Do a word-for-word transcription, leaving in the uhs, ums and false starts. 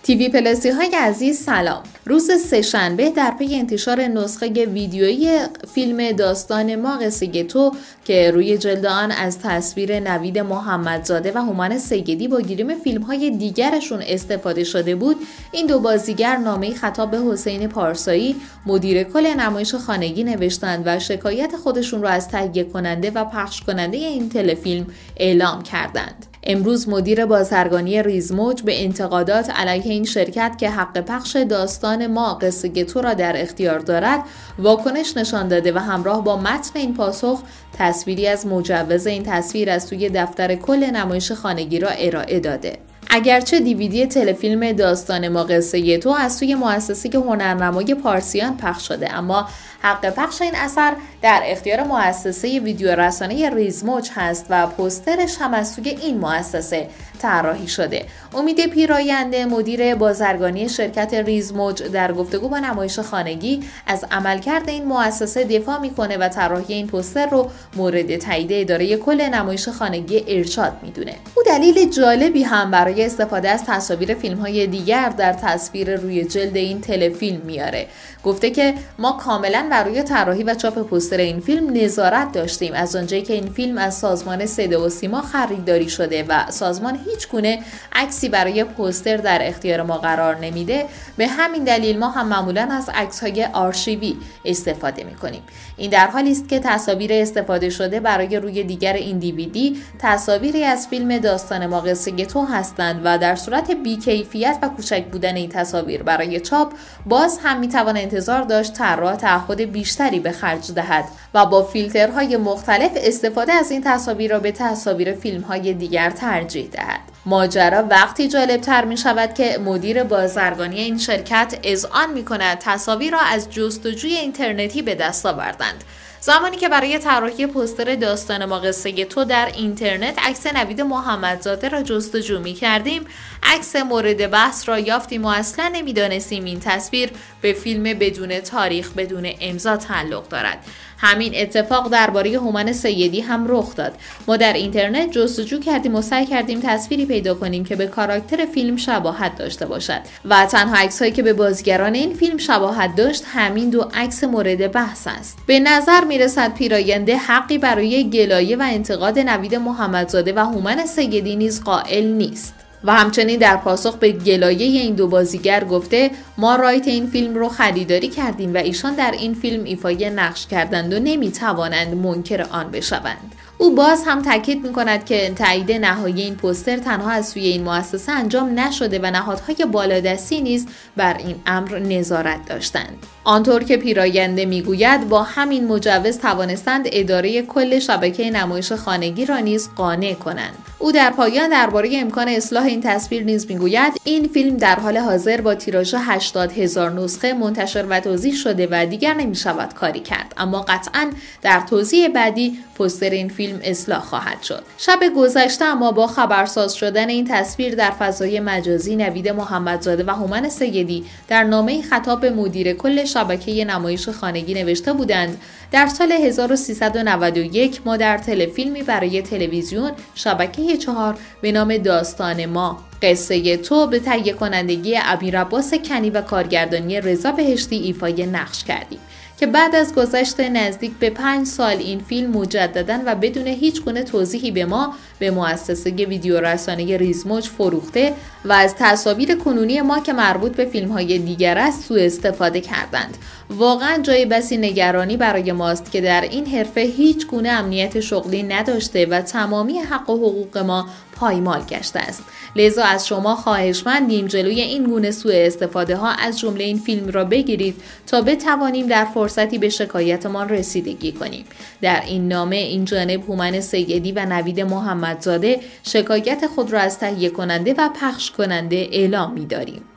تیوی پلاسی های عزیز سلام. روز سه‌شنبه در پی انتشار نسخه ویدیویی فیلم داستان ما قصه تو که روی جلد آن از تصویر نوید محمدزاده و هومن سیدی با گریم فیلم های دیگرشون استفاده شده بود، این دو بازیگر نامه‌ای خطاب به حسین پارسایی مدیر کل نمایش خانگی نوشتند و شکایت خودشون را از تهیه کننده و پخش کننده این تلفیلم اعلام کردند. امروز مدیر بازرگانی ریزموج به انتقادات علیه این شرکت که حق پخش داستان ما قصه تو را در اختیار دارد واکنش نشان داده و همراه با متن این پاسخ تصویری از مجوز این تصویر از سوی دفتر کل نمایش خانگی را ارائه داده. اگرچه دیویدی تلفیلم داستان ما قصه تو از سوی مؤسسه هنرنمای پارسیان پخش شده، اما حق پخش این اثر در اختیار مؤسسه ویدیو رسانه ریزموج هست و پوسترش هم از سوی این مؤسسه طراحی شده. امید پیراینده مدیر بازرگانی شرکت ریزموج در گفتگو با نمایش خانگی از عملکرد این مؤسسه دفاع میکنه و طراحی این پوستر رو مورد تایید اداره کل نمایش خانگی ارشاد میدونه. او دلیل جالبی هم برای استفاده از تصاویر فیلم‌های دیگر در تصویر روی جلد این تلفیلم میاره. گفته که ما کاملا برای طراحی و چاپ پوستر این فیلم نظارت داشتیم، از آنجایی که این فیلم از سازمان صدا و سیما خریداری شده و سازمان هیچ گونه عکسی برای پوستر در اختیار ما قرار نمیده. به همین دلیل ما هم معمولا از عکس‌های آرشیوی استفاده می‌کنیم. این در حالی است که تصاویر استفاده شده برای روی دیگر این دیویدی تصاویری از فیلم داستان ما قصه تو هستند و در صورت بی‌کیفیت و کوچک بودن این تصاویر برای چاپ باز هم می‌توان انتظار داشت طراح تعهد بیشتری به خرج دهد و با فیلترهای مختلف استفاده از این تصاویر را به تصاویر فیلم‌های دیگر ترجیح دهد. ماجرا وقتی جالب‌تر می شود که مدیر بازرگانی این شرکت اذعان می کند تصاویر را از جستجوی اینترنتی به دست آوردند. زمانی که برای طراحی پوستر داستان ما قصه تو در اینترنت عکس نوید محمدزاده را جستجو می کردیم، عکس مورد بحث را یافتیم و اصلا نمی دانستیم این تصویر به فیلم بدون تاریخ بدون امضا تعلق دارد. همین اتفاق درباره هومن سیدی هم رخ داد. ما در اینترنت جستجو کردیم و سعی کردیم تصویری پیدا کنیم که به کاراکتر فیلم شباهت داشته باشد و تنها عکس‌هایی که به بازیگران این فیلم شباهت داشت همین دو عکس مورد بحث است. به نظر میرسد پیراینده حقی برای گلایه و انتقاد نوید محمدزاده و هومن سیدی نیز قائل نیست. و همچنین در پاسخ به گلایه این دو بازیگر گفته ما رایت این فیلم رو خریداری کردیم و ایشان در این فیلم ایفای نقش کردند و نمیتوانند منکر آن بشوند. او باز هم تاکید می‌کند که تایید نهایی این پوستر تنها از سوی این مؤسسه انجام نشده و نهادهای بالادستی نیز بر این امر نظارت داشتند. آنطور که پیراینده میگوید با همین مجوز توانستند اداره کل شبکه نمایش خانگی را نیز قانع کنند. او در پایان درباره امکان اصلاح این تصویر نیز میگوید این فیلم در حال حاضر با تیراژ هشتاد هزار نسخه منتشر و توزیع شده و دیگر نمیشود کاری کرد، اما قطعاً در توزیع بعدی پوستر این فیلم اصلاح خواهد شد. شب گذشته اما با خبرساز شدن این تصویر در فضای مجازی نوید محمدزاده و هومن سیدی در نامه‌ای خطاب به مدیر کل شبکه نمایش خانگی نوشته بودند در سال هزار و سیصد و نود و یک ما در تلفیلمی برای تلویزیون شبکه چهار به نام داستان ما قصه تو به تهیه کنندگی امیرعباس کنی و کارگردانی رضا بهشتی ایفای نقش کردیم که بعد از گذشت نزدیک به پنج سال این فیلم مجدداً و بدون هیچ گونه توضیحی به ما به مؤسسه ویدیو رسانه ریزموج فروخته و از تصاویر کنونی ما که مربوط به فیلم‌های دیگر است سوء استفاده کردند. واقعاً جای بسی نگرانی برای ماست که در این حرفه هیچ گونه امنیت شغلی نداشته و تمامی حق و حقوق ما پایمال گشته است. لذا از شما خواهشمندیم جلوی این گونه سوء استفاده ها از جمله این فیلم را بگیرید تا بتوانیم در فرصتی به شکایتمان رسیدگی کنیم. در این نامه این جانب هومن سیدی و نوید محمدزاده شکایت خود را از تهیه کننده و پخش کننده اعلام می‌داریم.